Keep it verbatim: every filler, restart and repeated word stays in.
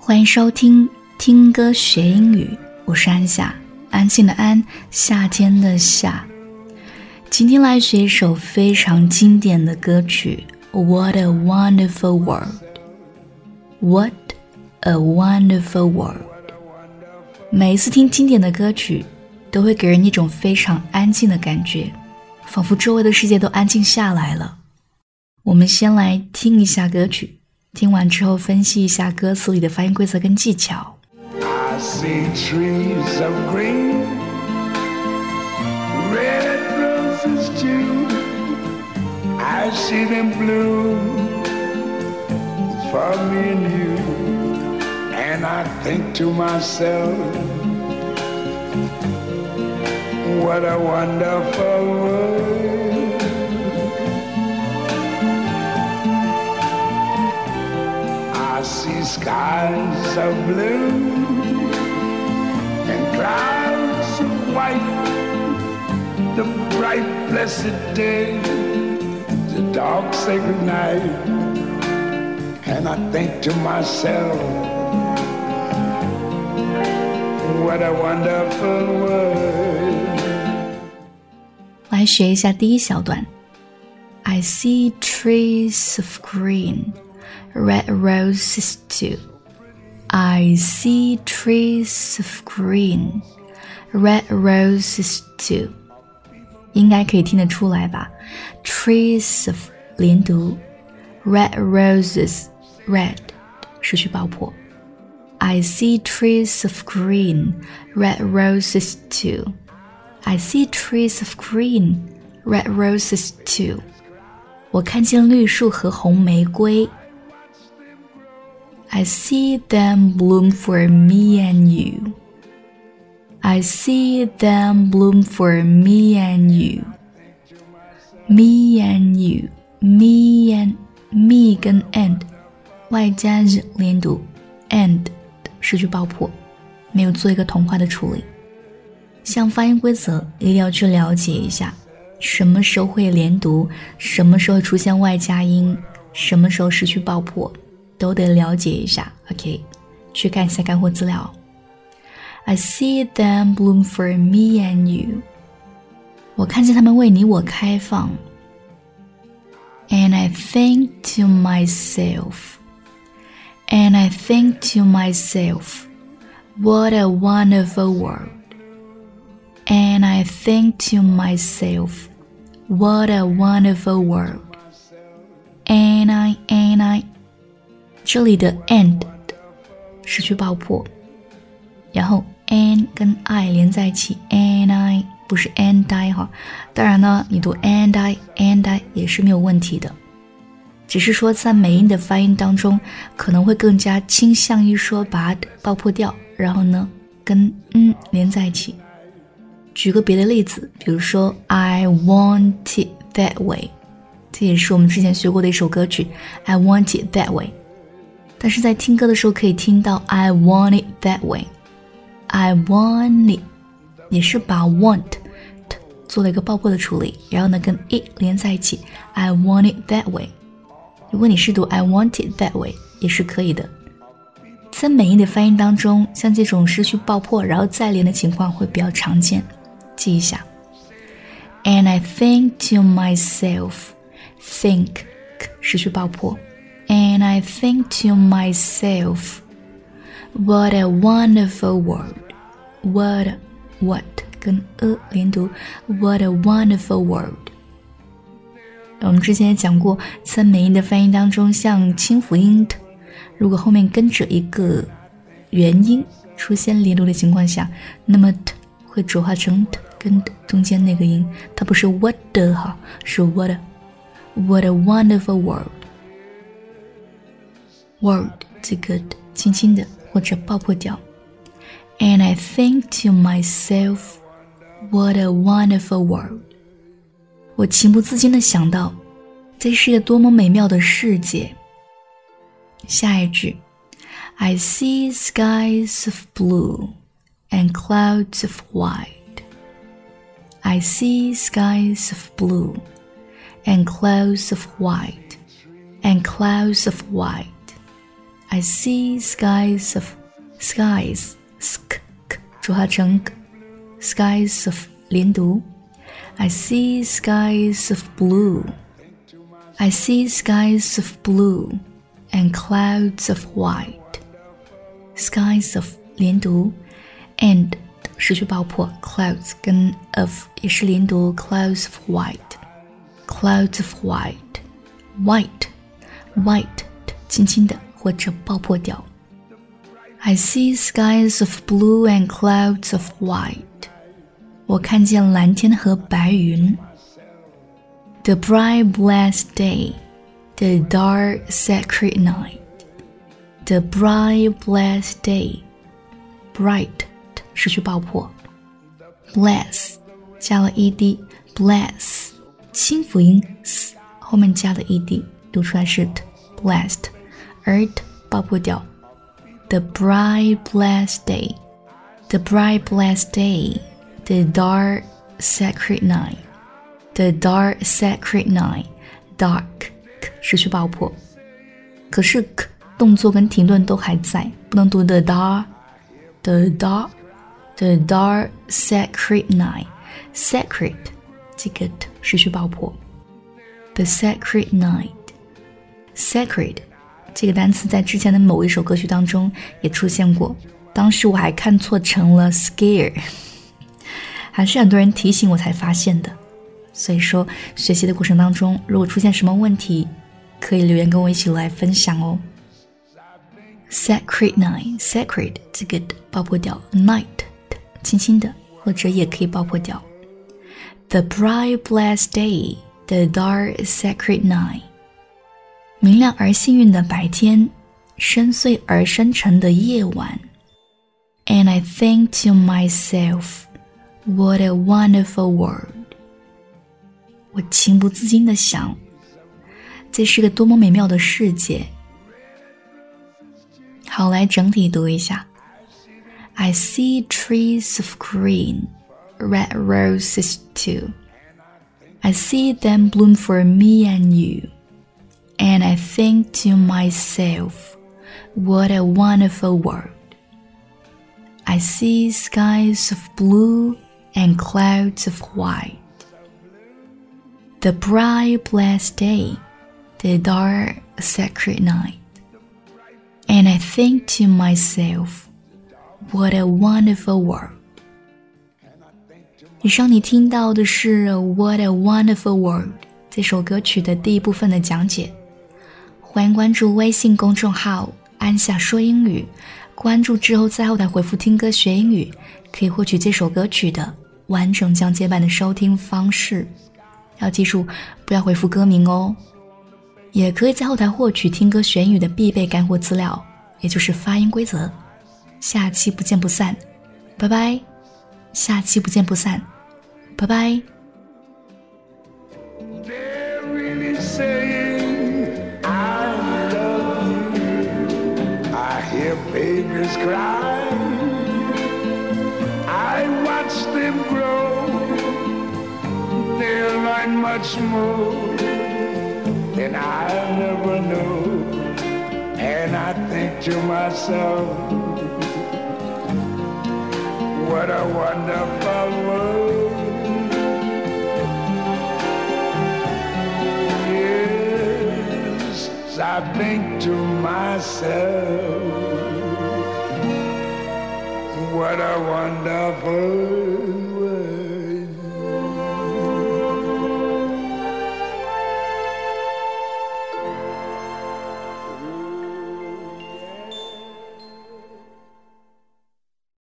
欢迎收听听歌学英语，我是安夏，安静的安，夏天的夏。今天来学一首非常经典的歌曲 What a wonderful world. What a wonderful world. 每一次听经典的歌曲都会给人一种非常安静的感觉，仿佛周围的世界都安静下来了。我们先来听一下歌曲，听完之后分析一下歌词里的发音规则跟技巧。 I see trees of green, red roses too. I see them bloom for me and you. And I think to myself, what a wonderful world. I see skies of blue and clouds of white, the bright blessed day, the dark sacred night. And I think to myself, what a wonderful world. 来学一下第一小段。 I see trees of green, red roses too. I see trees of green, red roses too. 应该可以听得出来吧？ Trees of 连读， red roses red 失去爆破。 I see trees of green, red roses too. I see trees of green, red roses too. 我看见绿树和红玫瑰。I see them bloom for me and you. I see them bloom for me and you. Me and you, me and me 跟 and 外加日连读 and 失去爆破，没有做一个同化的处理。像发音规则一定要去了解一下，什么时候会连读，什么时候会出现外加音，什么时候失去爆破，都得了解一下。 OK， 去看一下干货资料。 I see them bloom for me and you. 我看见他们为你我开放。 And I think to myself And I think to myself, what a wonderful world. And I think to myself, what a wonderful world. And I, and I 这里的 and 失去爆破，然后 and 跟 I 连在一起， and I 不是 and I 哈。当然呢，你读 and I, and I 也是没有问题的。只是说在美音的发音当中可能会更加倾向于说把它爆破掉，然后呢跟嗯连在一起。举个别的例子，比如说 I want it that way， 这也是我们之前学过的一首歌曲 I want it that way， 但是在听歌的时候可以听到 I want it that way， I want it 也是把 want 做了一个爆破的处理，然后呢跟 it 连在一起 I want it that way。如果你是读 I want it that way 也是可以的。在美音的发音当中，像这种失去爆破然后再连的情况会比较常见，记一下。 And I think to myself, think 失去爆破， And I think to myself, what a wonderful world. What what 跟 a 连读 What a wonderful world。我们之前也讲过，在美音的发音当中，像清辅音 t， 如果后面跟着一个元音出现连读的情况下，那么 t 会浊化成 t 跟 t 中间那个音，它不是 what 的哈，是 what a, what a wonderful world。 world 这个轻轻的或者爆破掉。 And I think to myself, what a wonderful world。我情不自禁地想到，这是一个多么美妙的世界。下一句 I see skies of blue and clouds of white. I see skies of blue and clouds of white and clouds of white. I see skies of skies sk k 浊化成 k skies of 连读 I see skies of blue I see skies of blue and clouds of white skies of 连读 and 失去爆破 clouds 跟 of 也是连读 clouds of white clouds of white white white 轻轻的或者爆破掉 I see skies of blue and clouds of white 我看见蓝天和白云 The bright blessed day The dark sacred night The bright blessed day Bright 失去爆破 Bless 加了 ed Bless 清辅音 s 后面加了 ed 读出来是 t Blessed 而 t 爆破掉 The bright blessed day The bright blessed day The dark sacred night The dark sacred night Dark 失去爆破可是 k 动作跟停顿都还在不能读 the dark The dark The dark sacred night Sacred 这个 t 失去爆破 The sacred night Sacred 这个单词在之前的某一首歌曲当中也出现过当时我还看错成了 scare 还是很多人提醒我才发现的所以说学习的过程当中如果出现什么问题可以留言跟我一起来分享哦 Sacred night Sacred 这个爆破掉 Night 轻轻的或者也可以爆破掉 The bright blessed day The dark sacred night 明亮而幸运的白天深邃而深沉的夜晚 And I think to myself What a wonderful world 我情不自禁地想这是个多么美妙的世界好来整体读一下 I see trees of green Red roses too I see them bloom for me and you And I think to myself What a wonderful world I see skies of blue and clouds of white The bright blessed day The dark sacred night And I think to myself What a wonderful world 以上你听到的是 What a wonderful world 这首歌曲的第一部分的讲解欢迎关注微信公众号安夏说英语关注之后在后台回复听歌学英语可以获取这首歌曲的完整讲解版的收听方式要记住不要回复歌名哦也可以在后台获取听歌学英语的必备干货资料也就是发音规则下期不见不散拜拜下期不见不散拜拜 They're really saying I love you I hear babies cry I watch them grow They'll learn much more than I'll never know And I think to myself What a wonderful world Yes, I think to myself What a wonderful